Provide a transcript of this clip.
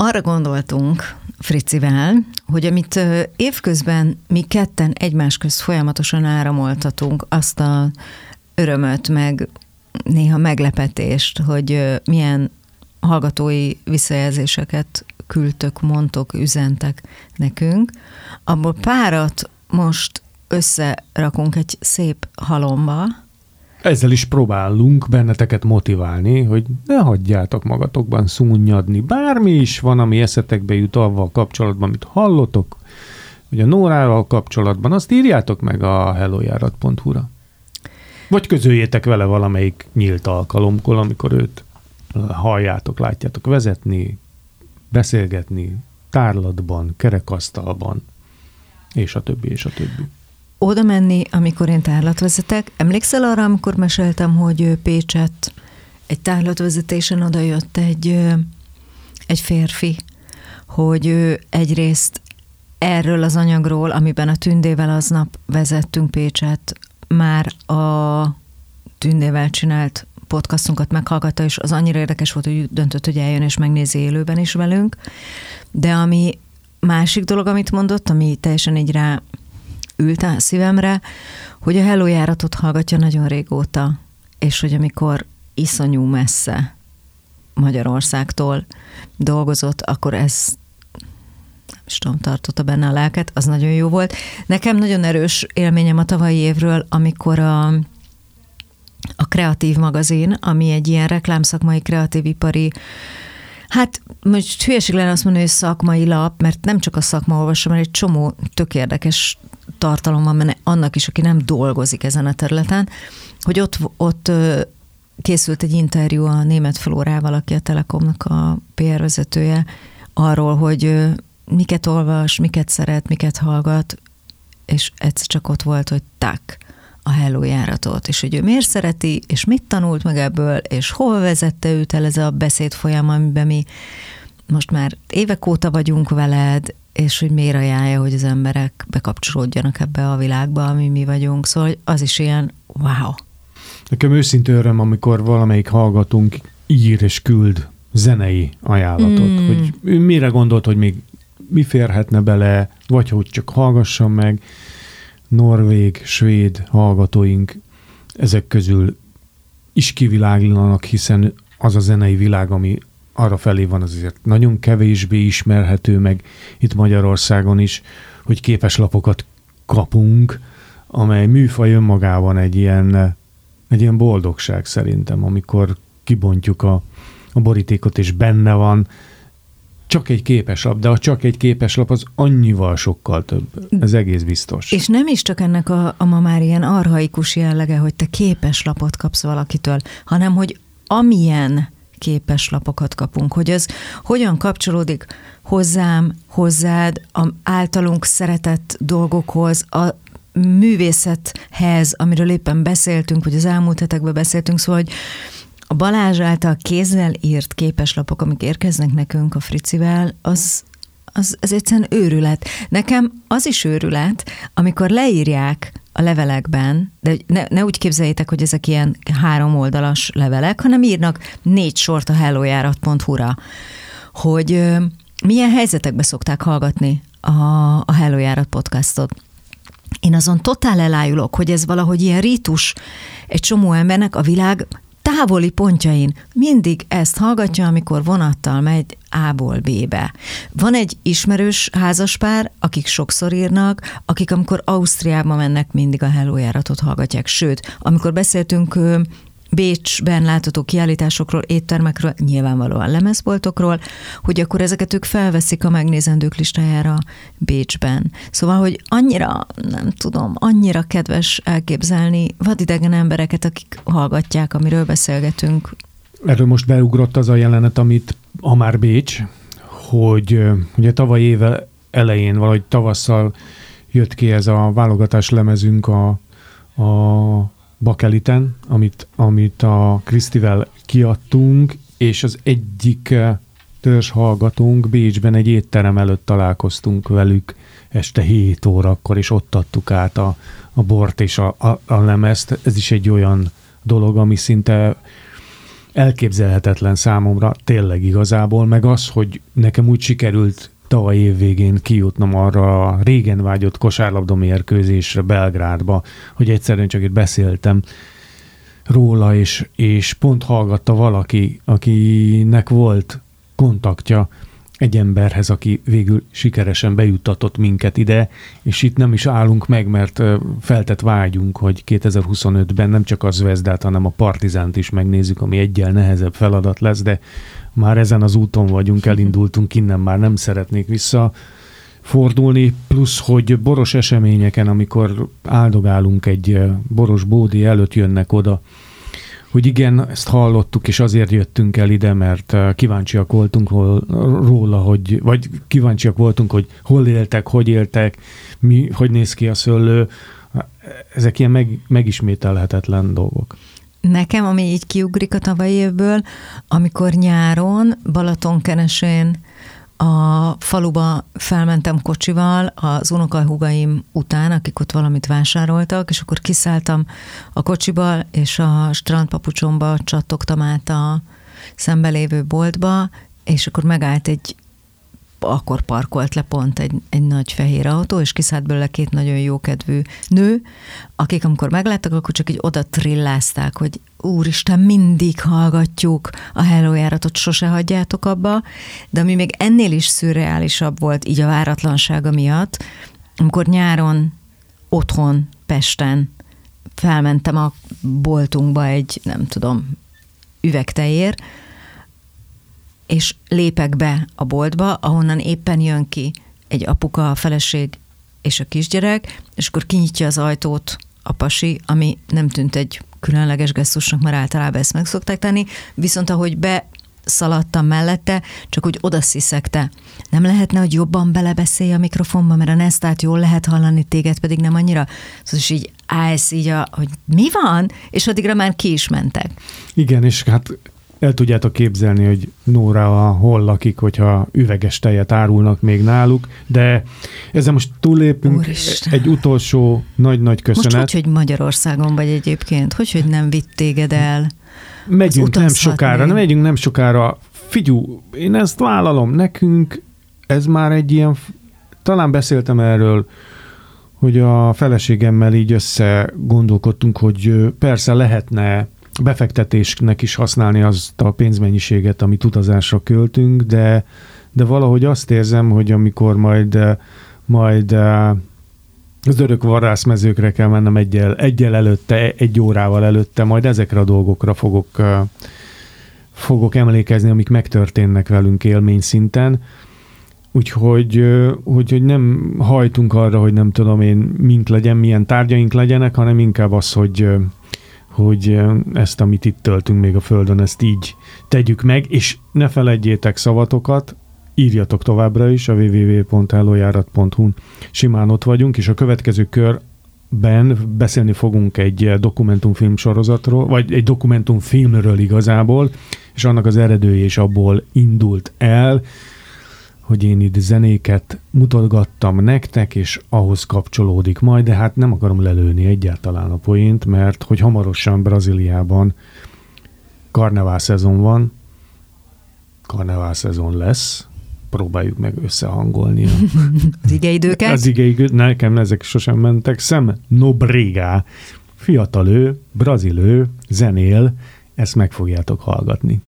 arra gondoltunk Fricivel, hogy amit évközben mi ketten egymás közt folyamatosan áramoltatunk, azt a örömöt, meg néha meglepetést, hogy milyen hallgatói visszajelzéseket küldtök, mondtok, üzentek nekünk, abból párat most összerakunk egy szép halomba. Ezzel is próbálunk benneteket motiválni, hogy ne hagyjátok magatokban szunnyadni. Bármi is van, ami eszetekbe jut avval kapcsolatban, amit hallotok, vagy a Nórával kapcsolatban, azt írjátok meg a hellojárat.hu-ra. Vagy közöljétek vele valamelyik nyílt alkalomkor, amikor őt halljátok, látjátok vezetni, beszélgetni, tárlatban, kerekasztalban, és a többi, és a többi. Oda menni, amikor én tárlatvezetek. Emlékszel arra, amikor meséltem, hogy Pécsett egy tárlatvezetésen odajött egy férfi, hogy ő egyrészt erről az anyagról, amiben a Tündével aznap vezettünk Pécsett, már a Tündével csinált podcastunkat meghallgatta, és az annyira érdekes volt, hogy döntött, hogy eljön és megnézi élőben is velünk. De ami másik dolog, amit mondott, ami teljesen így rá ült a szívemre, hogy a Hello járatot hallgatja nagyon régóta, és hogy amikor iszonyú messze Magyarországtól dolgozott, akkor ez nem is tudom, tartotta benne a lelket, az nagyon jó volt. Nekem nagyon erős élményem a tavalyi évről, amikor a Kreatív magazin, ami egy ilyen reklámszakmai, kreatívipari, hát most hülyeség lenne azt mondani, hogy szakmai lap, mert nem csak a szakma olvasom, mert egy csomó tök érdekes tartalom van benne annak is, aki nem dolgozik ezen a területen, hogy ott készült egy interjú a Németh Flórával, aki a Telekomnak a PR vezetője, arról, hogy miket olvas, miket szeret, miket hallgat, és egyszer csak ott volt, hogy a Hello járatot, és hogy ő miért szereti, és mit tanult meg ebből, és hova vezette őt el ez a beszédfolyam, amiben mi most már évek óta vagyunk veled, és hogy miért ajánlja, hogy az emberek bekapcsolódjanak ebbe a világba, ami mi vagyunk. Szóval az is ilyen wow. Nekem őszinte öröm, amikor valamelyik hallgatónk ír és küld zenei ajánlatot, hogy ő mire gondolt, hogy még mi férhetne bele, vagy hogy csak hallgassam meg. Norvég, svéd hallgatóink ezek közül is kiviláglanak, hiszen az a zenei világ, ami arra felé van, azért nagyon kevésbé ismerhető meg itt Magyarországon is, hogy képeslapokat kapunk, amely műfaj önmagában egy ilyen boldogság szerintem, amikor kibontjuk a borítékot, és benne van csak egy képeslap, de a csak egy képeslap az annyival sokkal több. Ez egész biztos. És nem is csak ennek a ma már ilyen archaikus jellege, hogy te képeslapot kapsz valakitől, hanem hogy amilyen képeslapokat kapunk, hogy ez hogyan kapcsolódik hozzám, hozzád, általunk szeretett dolgokhoz, a művészethez, amiről éppen beszéltünk, vagy az elmúlt hetekben beszéltünk, szóval, hogy a Balázs által kézzel írt képeslapok, amik érkeznek nekünk a Fricivel, az egyszerűen őrület. Nekem az is őrület, amikor leírják a levelekben, de ne úgy képzeljétek, hogy ezek ilyen 3 oldalas levelek, hanem írnak 4 sort a hellojárat.hu-ra, hogy milyen helyzetekbe szokták hallgatni a Hello Járat podcastot. Én azon totál elájulok, hogy ez valahogy ilyen rítus egy csomó embernek a világ távoli pontjain mindig ezt hallgatja, amikor vonattal megy A-ból B-be. Van egy ismerős házaspár, akik sokszor írnak, akik amikor Ausztriába mennek, mindig a Hello járatot hallgatják. Sőt, amikor beszéltünk Bécsben látható kiállításokról, éttermekről, nyilvánvalóan lemezboltokról, hogy akkor ezeket ők felveszik a megnézendők listájára Bécsben. Szóval, hogy annyira, nem tudom, annyira kedves elképzelni vadidegen embereket, akik hallgatják, amiről beszélgetünk. Erről most beugrott az a jelenet, amit, ha már Bécs, hogy ugye tavaly éve elején, valahogy tavasszal jött ki ez a válogatás lemezünk a Bakeliten, amit a Krisztivel kiadtunk, és az egyik törzs hallgatónk Bécsben egy étterem előtt találkoztunk velük este 7 órakor, és ott adtuk át a bort és a lemezt. Ez is egy olyan dolog, ami szinte elképzelhetetlen számomra, tényleg igazából, meg az, hogy nekem úgy sikerült tavaly év végén kijutnom arra a régen vágyott kosárlabda mérkőzésre Belgrádba, hogy egyszerűen csak itt beszéltem róla, és pont hallgatta valaki, akinek volt kontaktja egy emberhez, aki végül sikeresen bejuttatott minket ide, és itt nem is állunk meg, mert feltett vágyunk, hogy 2025-ben nem csak a Zvezdát, hanem a Partizánt is megnézzük, ami egyel nehezebb feladat lesz, de már ezen az úton vagyunk, elindultunk innen, már nem szeretnék visszafordulni, plusz, hogy boros eseményeken, amikor áldogálunk egy boros bódé előtt, jönnek oda, hogy igen, ezt hallottuk, és azért jöttünk el ide, mert kíváncsiak voltunk róla, vagy kíváncsiak voltunk, hogy hol éltek, hogy néz ki a szőlő. Ezek ilyen megismételhetetlen dolgok. Nekem, ami így kiugrik a tavalyi évből, amikor nyáron Balatonkeresén a faluba felmentem kocsival az unokahúgaim után, akik ott valamit vásároltak, és akkor kiszálltam a kocsiba, és a strandpapucsomba csattogtam át a szembelévő boltba, és akkor megállt akkor parkolt le pont egy nagy fehér autó, és kiszállt belőle 2 nagyon jókedvű nő, akik amikor megláttak, akkor csak így oda trillázták, hogy úristen, mindig hallgatjuk a Hello járatot, sose hagyjátok abba, de ami még ennél is szürreálisabb volt így a váratlansága miatt, amikor nyáron otthon, Pesten felmentem a boltunkba egy, nem tudom, üvegtejér, és lépek be a boltba, ahonnan éppen jön ki egy apuka, a feleség és a kisgyerek, és akkor kinyitja az ajtót a pasi, ami nem tűnt egy különleges gesztusnak, mert általában ezt meg szokták tenni, viszont ahogy beszaladtam mellette, csak úgy odasziszegte. Nem lehetne, hogy jobban belebeszélj a mikrofonba, mert a Nesztát jól lehet hallani, téged pedig nem annyira? Szóval is így állsz így, hogy mi van? És addigra már ki is mentek. Igen, és hát el tudjátok képzelni, hogy Nóra hol lakik, hogyha üveges tejet árulnak még náluk, de ezzel most túllépünk. Úristen. Egy utolsó nagy-nagy köszönet. Most hogy Magyarországon vagy egyébként? Hogy nem vitt téged el? Megyünk nem sokára. Figyú, én ezt vállalom. Nekünk ez már egy ilyen, talán beszéltem erről, hogy a feleségemmel így össze gondolkodtunk, hogy persze lehetne befektetésnek is használni azt a pénzmennyiséget, amit utazásra költünk, de valahogy azt érzem, hogy amikor majd az örök varászmezőkre kell mennem egyel előtte, 1 órával előtte, majd ezekre a dolgokra fogok emlékezni, amik megtörténnek velünk élmény szinten. Úgyhogy nem hajtunk arra, hogy nem tudom én, mink legyen, milyen tárgyaink legyenek, hanem inkább az, hogy ezt, amit itt töltünk még a Földön, ezt így tegyük meg, és ne feledjétek szavatokat, írjatok továbbra is a www.hellojárat.hu-n, simán ott vagyunk, és a következő körben beszélni fogunk egy dokumentumfilm sorozatról, vagy egy dokumentumfilmről igazából, és annak az eredője is abból indult el, hogy én itt zenéket mutatgattam nektek, és ahhoz kapcsolódik majd, de hát nem akarom lelőni egyáltalán a poént, mert hogy hamarosan Brazíliában karnevál szezon van, karnevál szezon lesz, próbáljuk meg összehangolni az igeidőket. Az igeidőket, nekem ezek sosem mentek. Sam Nobrega, fiatal ő, brazil ő, zenél, ezt meg fogjátok hallgatni.